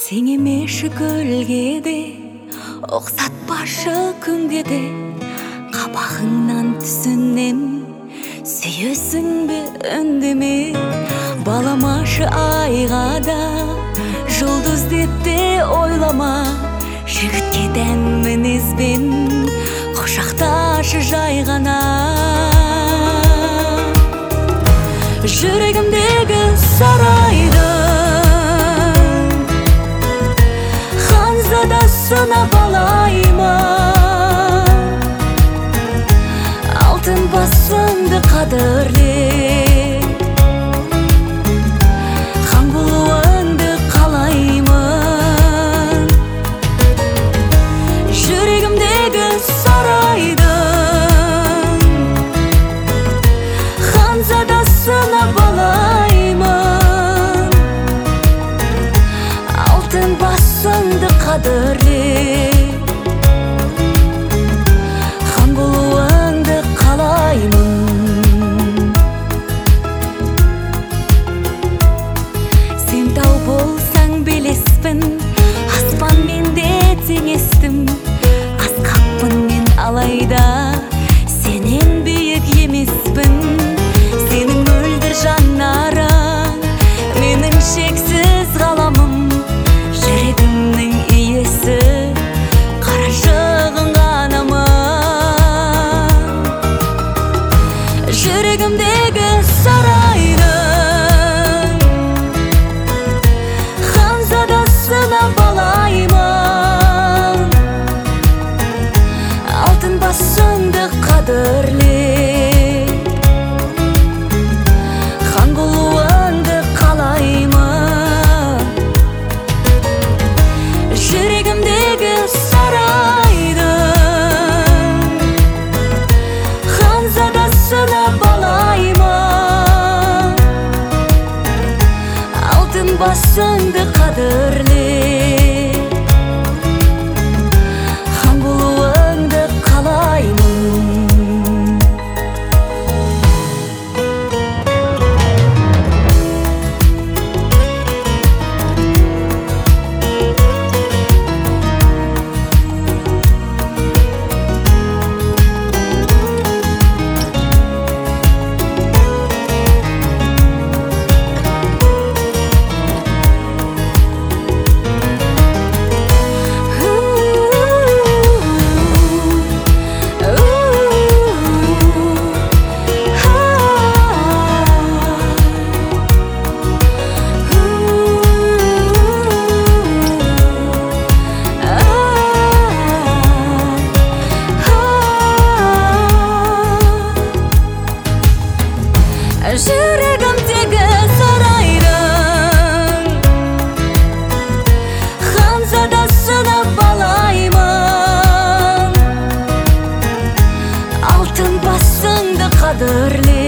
Сен емеш гүлге де, ұқсатпашы күнге де, қабағыңнан түсінем, сүйесің бе үндеме. Баламашы айға да, жұлдыз деп те ойлама. Жігітке дәм мінезбен, құшақташы жай ғана. Жүрегімдегі сарайды ханзадасына балайма. Алтын басыңды қадірле, хан болуыңды қалаймын. Жүрегімдегі сарайды ханзадасына балаймын. Алтын басыңды қадірле, хан болуыңды қалаймын. Сен тау болсаң белеспін, аспан менде теңестім. Асқақпын мен алайда, сенен биік емеспін. Сенің мөлдір жанарың менің шексіз ғаламым. Жүрегімнің иесі қарашығын ғанамын. Жүрегімдегі сарайдың ханзадасына балаймын. Алтын басыңды қадірле, хан болуыңды қалаймын. Жүрегімдегі сарайдың ханзадасына балаймын. Алтын басыңды қадірле, хан болуыңды қалаймын. Жүрегімдегі сарайдың ханзадасына балаймын. Алтын басыңды қадірле,